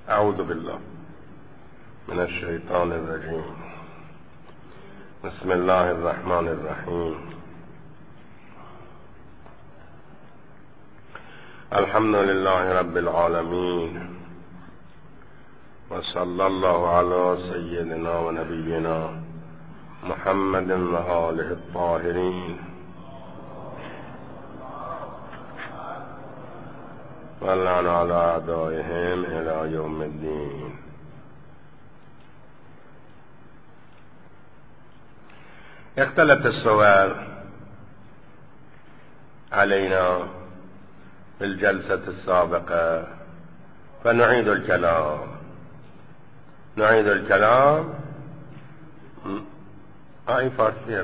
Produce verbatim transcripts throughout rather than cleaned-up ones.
اعوذ بالله من الشیطان الرجیم. بسم الله الرحمن الرحیم. الحمد لله رب العالمین و صلی الله علی سیدنا و نبینا محمد و آله الطاهرین و لعن علی اعدائهم الی یوم الدین. اختلف الصور علينا في الجلسة السابقة فنعيد الكلام نعيد الكلام هاي فارسية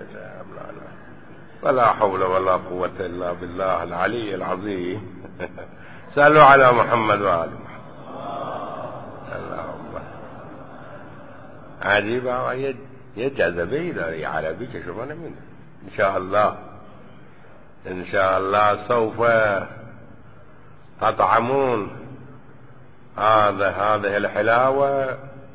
ولا حول ولا قوة إلا بالله العلي العظيم. سألوا على محمد وآل محمد. اللهم عجيبة ويد یه جذبه ای داره یه عربی که شما نمیدونید. انشاءالله انشاءالله سوف تطعمون هذا هذه الحلاوة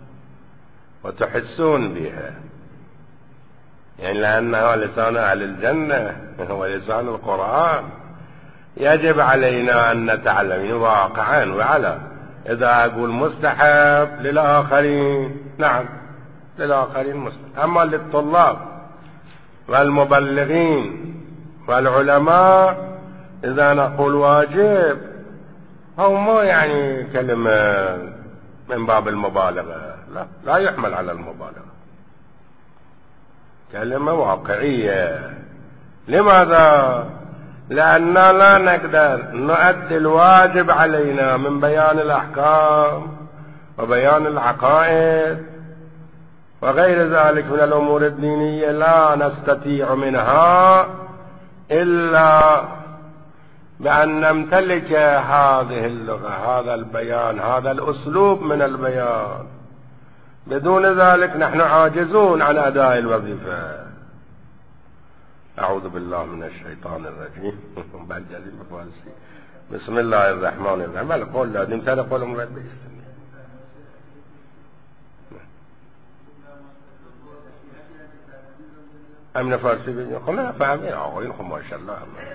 وتحسون بها، يعني لأنه لسان أهل الجنة هو لسان القرآن. يجب علينا أن نتعلم واقعا وعلا. إذا أقول مستحب للآخرين نعم للآخرين مسلم، أما للطلاب والمبلغين والعلماء إذا نقول واجب أو ما يعني كلمة من باب المبالغة، لا لا يحمل على المبالغة، كلمة واقعية. لماذا؟ لأننا لا نقدر نؤدي الواجب علينا من بيان الأحكام وبيان العقائد وغير ذلك من الأمور الدينية، لا نستطيع منها إلا بأن نمتلك هذه اللغة، هذا البيان، هذا الأسلوب من البيان. بدون ذلك نحن عاجزون عن أداء الوظيفة. أعوذ بالله من الشيطان الرجيم. بسم الله الرحمن الرحيم. بل قول لازم ترى قول مراد بإسلام. امن فارسی بگیم خب نه فهمین آقایون خب ماشاءالله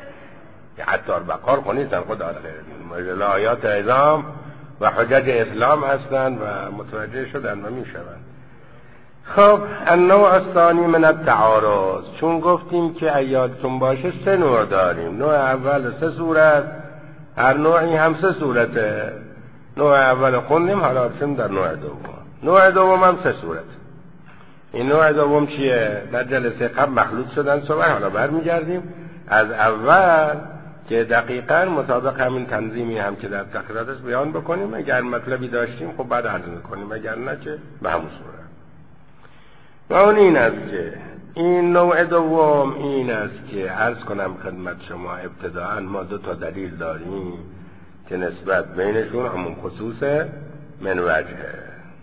حتی بقار خونیستن خدا خیر آیات اعظام و حجج اسلام هستند و متوجه شدن و می شوند. خب النوع الثانی من التعارض، چون گفتیم که ایادتون باشه سه نوع داریم. نوع اول سه صورت، هر نوعی هم سه صورته. نوع اول خوندیم، حالا رسیم در نوع دوم. نوع دوم هم سه صورت. این نوع دوم چیه؟ در جلسه قبل مخلوط شدن صحبت، حالا برمیگردیم از اول که دقیقاً مطابق همین تنظیمی هم که در تقریراتش بیان بکنیم. اگر مطلبی داشتیم خب بعد عرض میکنیم، اگر نه که به همون صورت. و اون این است که این نوع دوم این است که عرض کنم خدمت شما ابتداءً ما دو تا دلیل داریم که نسبت بینشون همون خصوص من وجهه.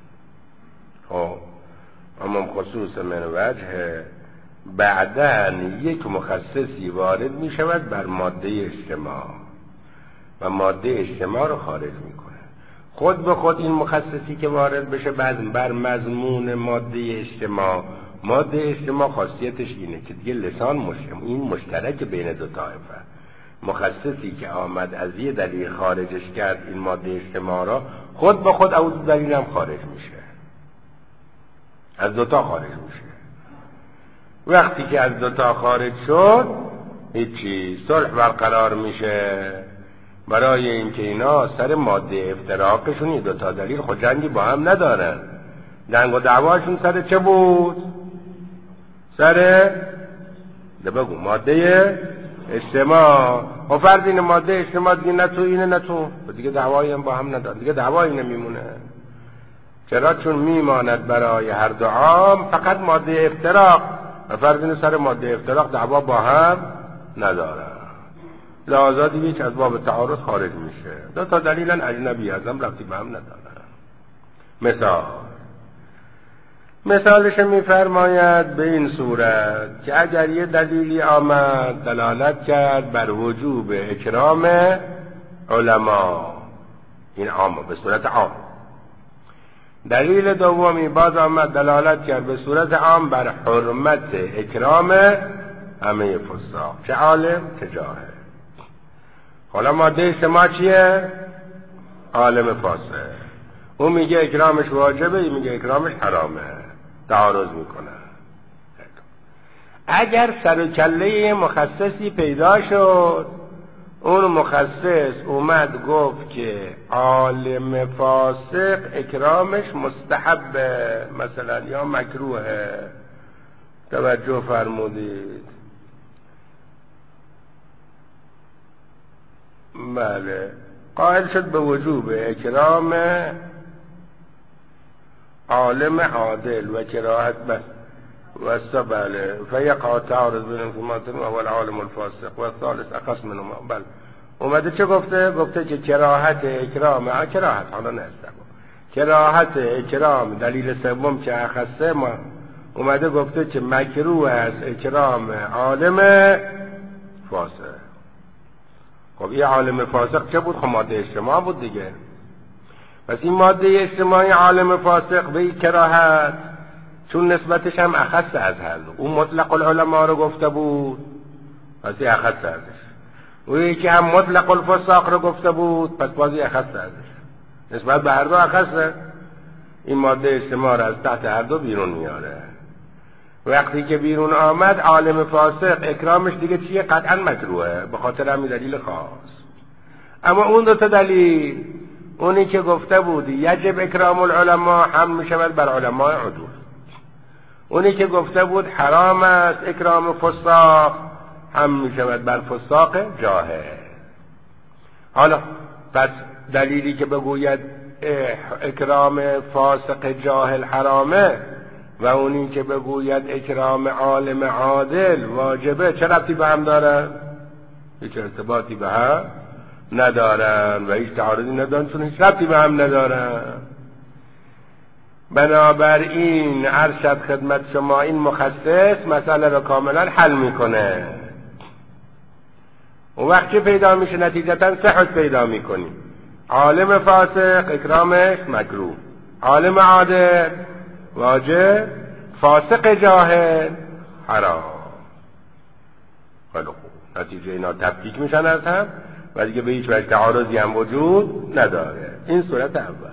خب اما خصوص من وجه بعداً یک مخصصی وارد می شود بر ماده اجتماع و ماده اجتماع رو خارج می کنه. خود به خود این مخصصی که وارد بشه بعد بر مضمون ماده اجتماع، ماده اجتماع خاصیتش اینه که دیگه لسان مشترک، این مشترک بین دو طایفه. مخصصی که آمد از یه دلیل خارجش کرد این ماده اجتماع را، خود به خود از دلیل هم خارج میشه، از دوتا خارج میشه. وقتی که از دوتا خارج شد هیچی، صلح برقرار میشه. برای اینکه اینا سر ماده افتراقشون این دوتا دلیل خود جنگی با هم ندارن. جنگ و دعواشون سر چه بود؟ سر ده بگو ماده اجتماع. و فرض این ماده اجتماع دیگه نه تو اینه نه تو، دیگه دعوایی هم با هم ندارن، دیگه دعوایی نمیمونه. چرا؟ چون میماند برای هر دو عام فقط ماده افتراق و فرض سر ماده افتراق دعوا با هم نداره. لحاظا دیگه که از باب تعارض خارج میشه. دو تا دلیلن اجنبی ازم رفتی به هم نداره. مثال مثالش میفرماید به این صورت که اگر یه دلیلی آمد دلالت کرد بر وجوب اکرام علما، این عام به صورت عام دلیل دومی باز آمد دلالت کرد به صورت عام بر حرمت اکرام همه فساق، چه عالم چه جاهل. حالا ماده سما چیه؟ عالم فاسق. اون میگه اکرامش واجبه، این میگه اکرامش حرامه، تعارض میکنه. اگر سر و کله مخصصی پیدا شد، اون مخصص اومد گفت که عالم فاسق اکرامش مستحبه مثلا یا مکروهه، توجه فرمودید؟ بله، قائل شد به وجوب اکرام عالم عادل و کراهت بس و بله فیقع تعارض بین انفماتن و اول عالم الفاسق و ثالث اقص منهما. بله اومده چه گفته؟ گفته که کراهت اکرام ها کراهت حالا نه کراهت اکرام دلیل سوم که اخصه ما اومده گفته که مکروه است اکرام عالم فاسق. خب این عالم فاسق چه بود؟ خب ماده اجتماع بود دیگه. پس این ماده اجتماعی عالم فاسق به این کراهت چون نسبتش هم اخص از هر دو، اون مطلق العلماء رو گفته بود پس این اخص ازش، و یکی هم مطلق الفساق رو گفته بود پس بازی اخص ازش، نسبت به هر دو اخصه. این ماده اجتماع رو از تحت هر دو بیرون میاره. وقتی که بیرون آمد عالم فاسق اکرامش دیگه چیه؟ قطعا مکروهه، به خاطر همین دلیل خاص. اما اون دو تا دلیل، اونی که گفته بود یجب اکرام العلماء هم میشود بر علماء عدول، اونی که گفته بود حرام است اکرام فساق هم میشود بر فساق جاهل. حالا پس دلیلی که بگوید اکرام فاسق جاهل حرامه و اونی که بگوید اکرام عالم عادل واجبه، چه ربطی به هم دارن؟ هیچ ارتباطی به هم ندارن و هیچ تعارضی ندارن، چون هیچ ربطی به هم ندارن. بنابراین ارشد خدمت شما این مخصص مسئله رو کاملا حل میکنه. اون وقت چه پیدا میشه؟ نتیجتا صحت پیدا میکنیم. عالم فاسق اکرامش مکروه، عالم عادل واجب، فاسق جاهل حرام. خیلی خوب، نتیجه اینا تفکیک میشن از هم و دیگه به هیچ وجه تعارضی هم وجود نداره. این صورت اول.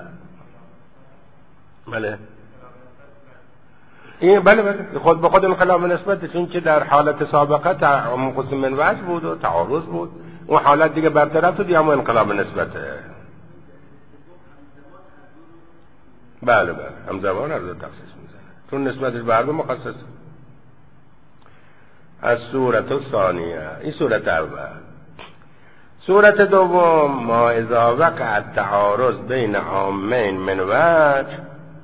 بله این بله بله خود به خود انقلاب نسبت، چون که در حالت سابقه تعامل قسم من وجه بود و تعارض بود، اون حالت دیگه برطرف شد، اما انقلاب نسبته. بله بله همزمان هر دو تخصیص میزنه، چون نسبتش به هر دو مخصص. از صورت ثانیه، این صورت اول. صورت دوم ما اذا وقع التعارض بین عامین من وجه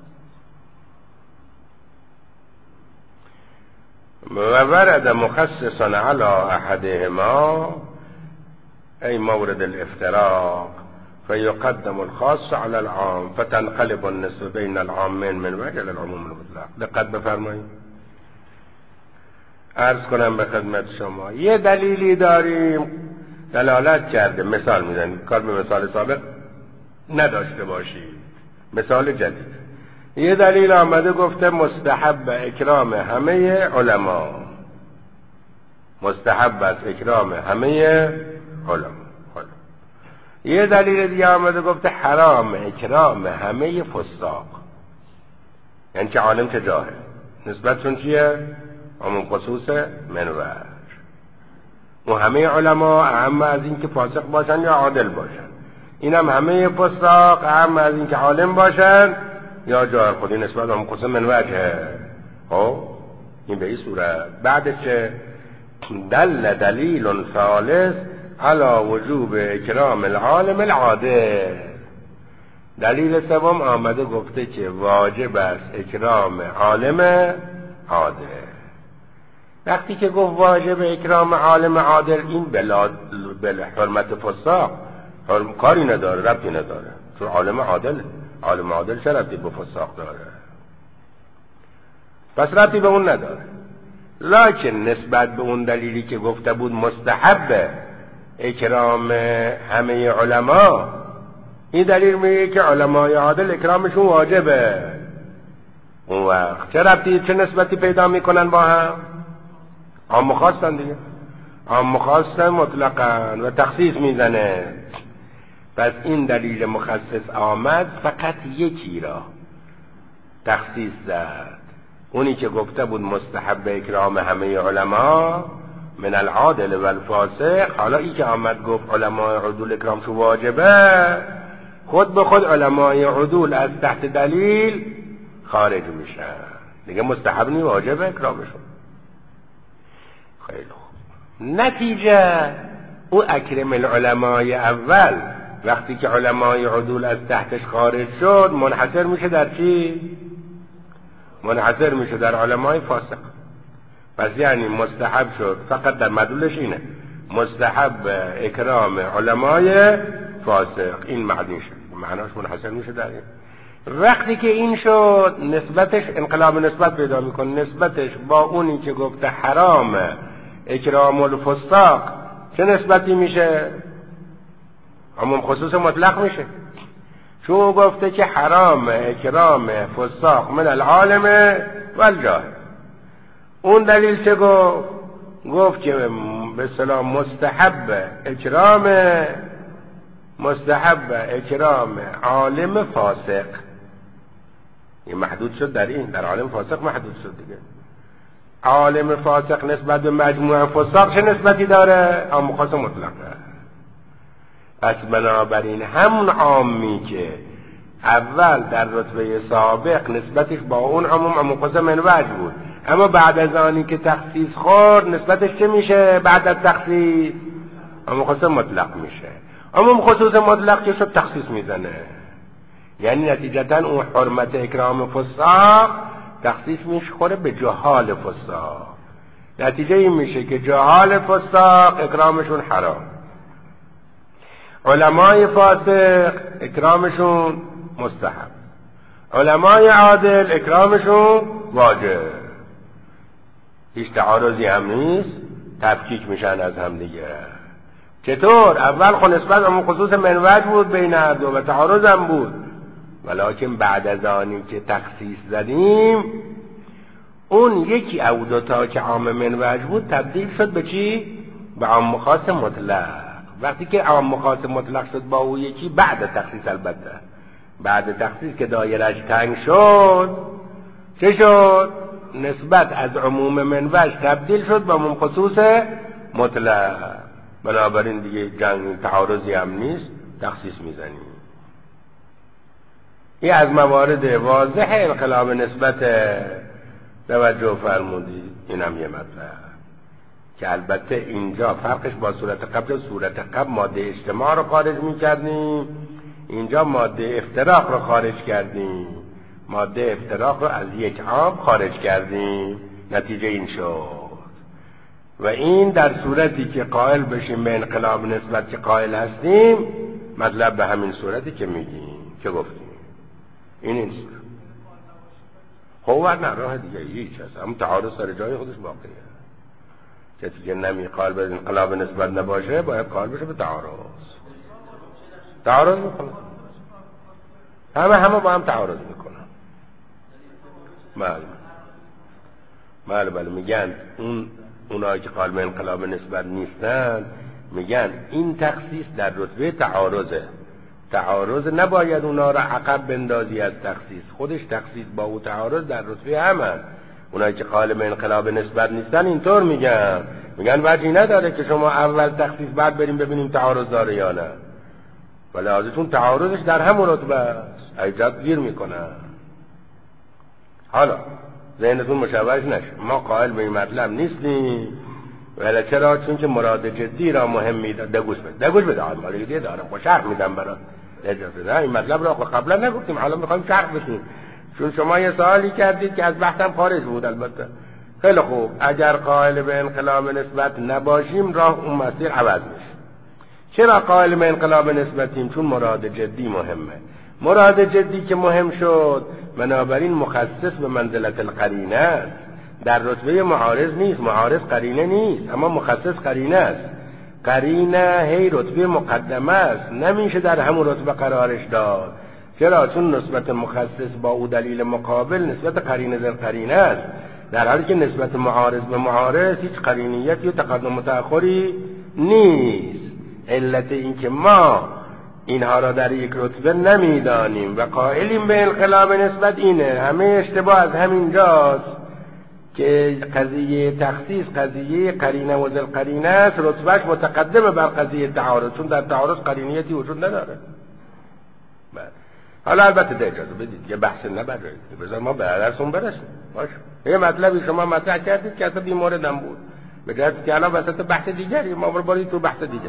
و ورد مخصصا على احدهما ای مورد الافتراق فيقدم الخاص على العام فتنقلب النسبة بين العامين من وجه للعموم المطلق. دقت بفرمایید. عرض کنم به خدمت شما یه دلیلی داریم دلالت کرده، مثال میزنیم، کار به مثال سابق نداشته باشید، مثال جدید. یه دلیل آمده گفته مستحب اکرام همه علما، مستحب است اکرام همه علما. یه دلیل دیگه آمده گفته حرام اکرام همه فساق، یعنی چه عالم چه جاهل. نسبتشون چیه؟ عموم خصوص منور. و همه علما اهم از این که فاسق باشن یا عادل باشن، این هم همه فساق اهم از این که عالم باشن یا جاهل. خودی نسبت عموم خصوص منوجه. خب این به این صورت. بعدش دل دلیل ثالث علی وجوب اکرام العالم العادل. دلیل سوم آمده گفته که واجب است اکرام عالم عادل. وقتی که گفت واجب اکرام عالم عادل، این بلا بلا حرمت فساق کاری نداره، ربطی نداره، چون عالم عادل عالم عادل چه ربطی به فساق داره؟ پس ربطی به اون نداره. لکن نسبت به اون دلیلی که گفته بود مستحب اکرام همه علما، این دلیل میگه که علمای عادل اکرامشون واجبه. اون وقت چه ربطی چه نسبتی پیدا میکنن با هم؟ عام و خاصن دیگه، عام و خاصن مطلقاً و تخصیص میزنه. پس این دلیل مخصص آمد فقط یکی را تخصیص زد، اونی که گفته بود مستحب اکرام همه علما من العادل و الفاسق. حالا ای که آمد گفت علمای عدول اکرامشون واجبه، خود به خود علمای عدول از تحت دلیل خارج میشن دیگه، مستحب نی واجبه اکرامشون. خیلی خوب. نتیجه او اکرم العلمای اول وقتی که علمای عدول از تحتش خارج شد منحصر میشه در چی؟ منحصر میشه در علمای فاسق. پس یعنی مستحب شد فقط در مدلولش اینه مستحب اکرام علمای فاسق، این معنی شد، معناش منحصر میشه در این. وقتی که این شد نسبتش انقلاب نسبت پیدا میکنه، نسبتش با اونی که گفته حرام اکرام الفساق چه نسبتی میشه؟ عموم خصوص مطلق میشه، چون گفته که حرام اکرام فساق من العالم و الجاهل. اون دلیل چه گفت؟ گفت که به اصطلاح مستحب اکرام مستحب اکرام عالم فاسق. این محدود شد در این، در عالم فاسق محدود شد دیگه. عالم فاسق نسبت به مجموعه فساق چه نسبتی داره؟ عام خاص مطلقه. پس بنابراین همون عامی که اول در رتبه سابق نسبتش با اون عموم عموم خاص منوج بود، اما بعد از آنی که تخصیص خورد نسبتش چه میشه؟ بعد از تخصیص عموم خاص مطلق میشه. عموم خصوص مطلق که شد تخصیص میزنه، یعنی نتیجتا اون حرمت اکرام فساق تخصیص میشه به جهال فساق. نتیجه این میشه که جهال فساق اکرامشون حرام، علمای فاسق اکرامشون مستحب، علمای عادل اکرامشون واجب. هیچ تعارضی هم نیست، تفکیک میشن از هم دیگه. چطور؟ اول خود نسبت همون خصوص منوج بود بین هر دو و تعارض هم بود، ولیکن بعد از آنی که تخصیص زدیم اون یکی او دوتا که عام منوج بود تبدیل شد به چی؟ به عام خاص مطلق. وقتی که عام خاص مطلق شد با او یکی بعد تخصیص، البته بعد تخصیص که دایرش تنگ شد چه شد؟ نسبت از عموم منوج تبدیل شد به عموم خصوص مطلق. بنابراین دیگه جنگ تعارضی هم نیست، تخصیص میزنیم. این از موارد واضح انقلاب نسبت توجه فرمودید. اینم یه مطلب که البته اینجا فرقش با صورت قبل، صورت قبل ماده اجتماع رو خارج میکردیم، اینجا ماده افتراق رو خارج کردیم. ماده افتراق رو از یک عام خارج کردیم، نتیجه این شد. و این در صورتی که قائل بشیم به انقلاب نسبت که قائل هستیم، مطلب به همین صورتی که میگیم که گفتیم. این این صورت خب نه راه دیگه هیچ هست، هم تعارض سر جای خودش باقیه. کسی که نمی قائل به انقلاب نسبت نباشه باید قائل بشه به تعارض. تعارض میکنه، همه همه با هم تعارض میکنن. بله بله بله میگن اون اونایی که قائل به انقلاب نسبت نیستن میگن این تخصیص در رتبه تعارضه. تعارض نباید اونا را عقب بندازی از تخصیص، خودش تخصیص با او تعارض در رتبه همه. اونایی که قائل به انقلاب نسبت نیستن اینطور میگن، میگن وجهی نداره که شما اول تخصیص بعد بریم ببینیم تعارض داره یا نه، ولی ازتون تعارضش در همون رتبه است، ایجاد گیر میکنن. حالا ذهنتون مشوش نشه، ما قائل به این مطلب نیستیم. ولی چرا؟ چون که مراد جدی را مهم میدن. دگوش بده دگوش بده حالا دیگه دارم با شرح میدم برات. اجازه ده این مطلب را قبلا نگفتیم، حالا میخوایم شرح بدیم، چون شما یه سوالی کردید که از بحثم خارج بود. البته خیلی خوب، اگر قائل به انقلاب نسبت نباشیم راه اون مسیر عوض میشه. چرا قائل به انقلاب نسبتیم؟ چون مراد جدی مهمه. مراد جدی که مهم شد، بنابراین مخصص به منزلت القرینه است، در رتبه معارض نیست. معارض قرینه نیست، اما مخصص قرینه است. قرینه هی رتبه مقدمه است، نمیشه در همون رتبه قرارش داد. چرا؟ چون نسبت مخصص با او دلیل مقابل نسبت قرینه در قرینه است، در حالی که نسبت معارض به معارض هیچ قرینیتی و تقدم و تأخری نیست. علت این که ما اینها را در یک رتبه نمیدانیم و قائلیم به انقلاب نسبت اینه. همه اشتباه از همین جاست که قضیه تخصیص قضیه قرینه و ذل قرینه است، رتبهش متقدمه بر قضیه تعارض، چون در تعارض قرینیتی وجود نداره. بله. حالا البته ده اجازه بدید یه بحث نبرید، بذار ما به درسون برسیم. باشه. یه مطلبی شما مطرح کردید که اصلا بیموردم بود، به جهت که الان وسط بحث دیگری ما برید تو بحث دیگر.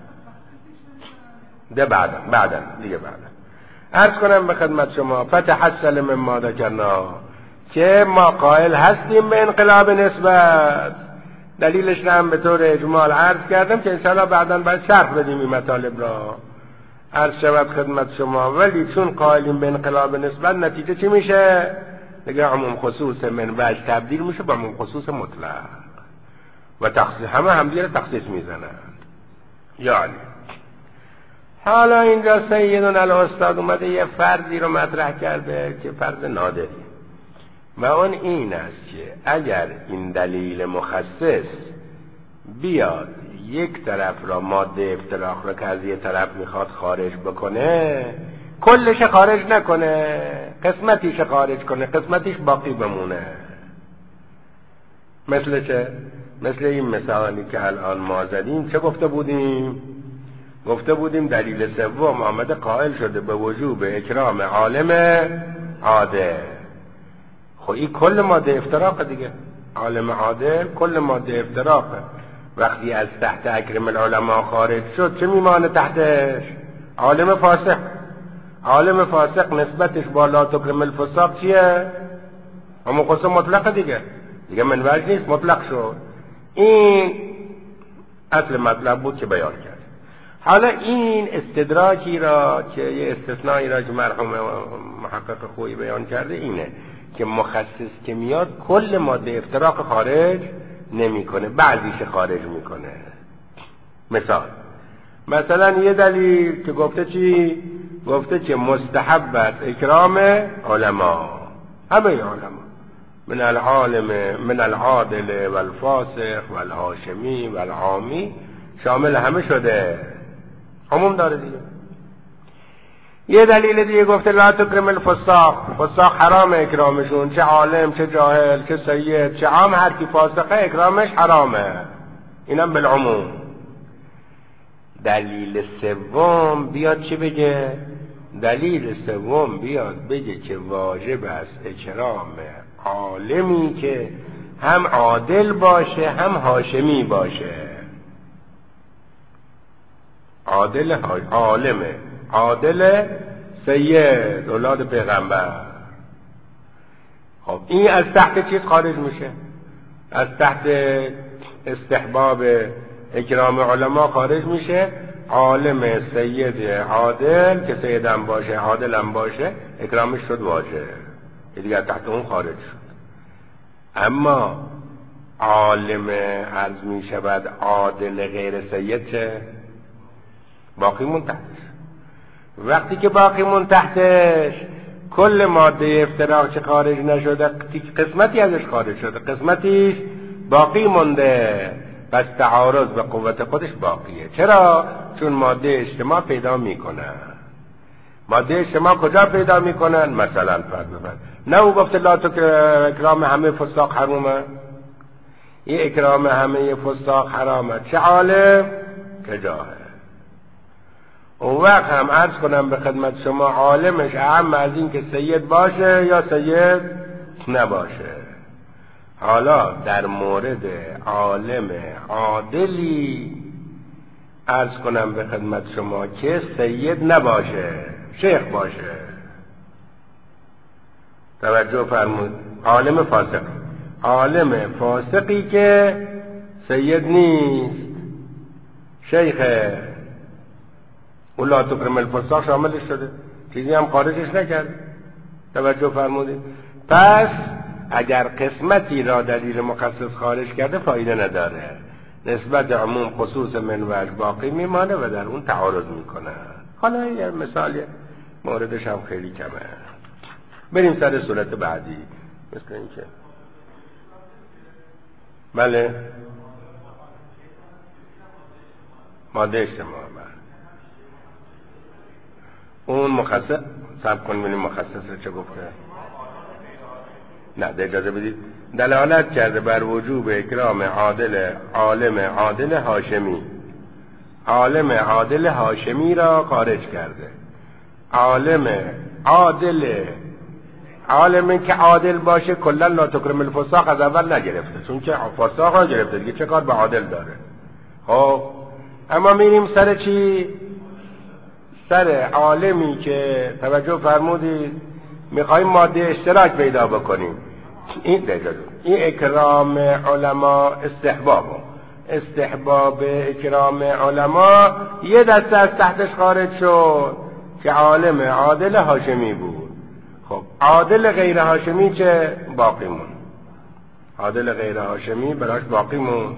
ده بعدا بعدا دیگه بعدا عرض کنم به خدمت شما فتحصل مما ذکرنا که ما قائل هستیم به انقلاب نسبت. دلیلش رو هم به طور اجمال عرض کردم که انشاءالله بعدا باید شرح بدیم این مطالب را. عرض شود خدمت شما ولی چون قائلیم به انقلاب نسبت نتیجه چی میشه؟ دیگه عموم خصوص من وجه تبدیل میشه به عموم خصوص مطلق و تخصیص همه همدیگه تخصیص میزنند. یعنی حالا اینجا سیدون الاستاد اومده یه فرضی رو مطرح کرده که فرض نادری و اون این است که اگر این دلیل مخصص بیاد یک طرف را ماده افتراق را که از یه طرف میخواد خارج بکنه، کلش خارج نکنه، قسمتیش خارج کنه، قسمتیش باقی بمونه. مثل چه؟ مثل این مثالی که الان ما زدیم. چه گفته بودیم؟ گفته بودیم دلیل سوم آمده قائل شده به وجوب اکرام عالم عادل. خب این کل ماده افتراق دیگه. عالم عادل کل ماده افتراقه. وقتی از تحت اکرم العلماء خارج شد چه میمانه تحتش؟ عالم فاسق. عالم فاسق نسبتش با لا تکرم الفساق چیه؟ همون قسم مطلقه دیگه دیگه منوج نیست، مطلق شد. این اصل مطلب بود که بیان کرد. حالا این استدراکی را که یه استثنایی را که مرحوم محقق خویی بیان کرده اینه که مخصص که میاد کل ماده افتراق خارج نمیکنه، بعضیش خارج میکنه. مثال مثلا یه دلیل که گفته چی؟ گفته که مستحب است اکرام علما، همه علما، من العالم من العادل والفاسق والهاشمی والعامی، شامل همه شده، عموم داره دیگه. یه دلیل دیگه گفته لا تکرم الفساق، فساق حرام اکرامشون، چه عالم چه جاهل چه سید چه عام، هر کی فاسقه اکرامش حرامه. اینم بالعموم. دلیل سوم بیاد چی بگه؟ دلیل سوم بیاد بگه که واجب است اکرام عالمی که هم عادل باشه هم هاشمی باشه. عادل عالمه، عادل سید اولاد پیغمبر. خب این از تحت چیز خارج میشه؟ از تحت استحباب اکرام علما خارج میشه. عالم سید عادل که سیدم باشه عادلم باشه اکرامش شد واجب، دیگه تحت اون خارج شد. اما عالم عرض می شود عادل غیر سید چه؟ باقی مون تحتش. وقتی که باقی مون تحتش کل ماده افتراق چه خارج نشده، قسمتی ازش خارج شده، قسمتیش باقی مونده، پس تعارض به قوت خودش باقیه. چرا؟ چون ماده اجتماع پیدا میکنن. ماده اجتماع کجا پیدا میکنن؟ مثلا فرض بفرمایید نه او گفته لا تو اکرام همه فساق حرامه، این اکرام همه فساق حرامه، چه عالم که جاهل. اون وقت هم عرض کنم به خدمت شما عالمش اهم از این که سید باشه یا سید نباشه. حالا در مورد عالم عادلی عرض کنم به خدمت شما که سید نباشه، شیخ باشه. توجه فرمود. عالم فاسق، عالم فاسقی که سید نیست، شیخه، اون لا تکرم الفساق شاملش شده، چیزی هم خارجش نکرد. توجه فرمودید. پس اگر قسمتی را دلیل مخصص خارج کرده فایده نداره. نسبت عموم خصوص من وجه باقی میمانه و در اون تعارض میکنه. حالا یه مثال موردش هم خیلی کمه. بریم سر صورت بعدی. مثل این که بله ماده اجتماع بله. اون مخصص سب کن بینیم مخصص چه گفته. نه ده اجازه بدید. دلالت کرده بر وجوب اکرام عادل عالم عادل هاشمی. عالم عادل هاشمی را خارج کرده. عالم عادل عالمی که عادل باشه کلا لا تکرم الفساق از اول نگرفته، چون که فساق ها گرفته دیگه چه کار به عادل داره. خب اما میریم سر چی؟ سر عالمی که توجه فرمودید میخوایم ماده اشتراک پیدا بکنیم. این دیگه این اکرام علما استحباب استحباب اکرام علما یه دسته از تحتش خارج شد که عالم عادل هاشمی بود. خب عادل غیر هاشمی چه باقی مون؟ عادل غیر هاشمی براش باقی مون.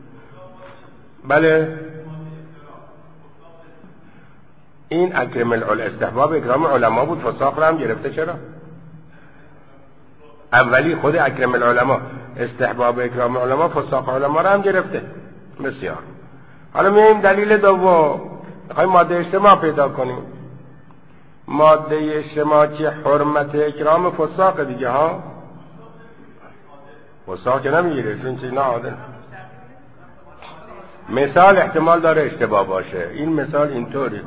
بله این اکرام الاستحباب اکرام علما بود، فساق رو هم گرفته. چرا؟ اولی خود اکرام العلماء استحباب اکرام علما فساق علما رو هم گرفته. بسیار. حالا میایم دلیل دوم، میخوایم ماده اجتماع پیدا کنیم. ماده اجتماع که حرمت اکرام فساق دیگه ها. فساق که نمیگیره چون چیز نه عادل. مثال احتمال داره اشتباه باشه. این مثال اینطوری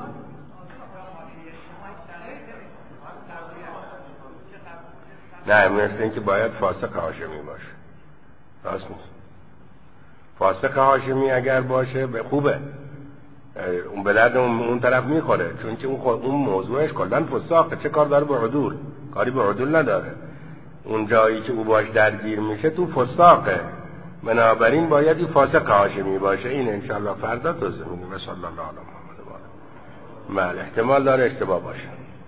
نه، مثل این که باید فاسق هاشمی باشه. راست نیست. فاسق هاشمی اگر باشه به خوبه، اون بلد اون, اون طرف میخوره، چون که اون, اون موضوعش کلن فساقه. چه کار داره به عدول؟ کاری به عدول نداره. اون جایی که او باش درگیر میشه تو فساقه، بنابراین باید این فاسق هاشمی باشه. این انشالله فردا توضیح میدیم. صلی الله علیه و آله. بله احتمال داره اشتباه باشه.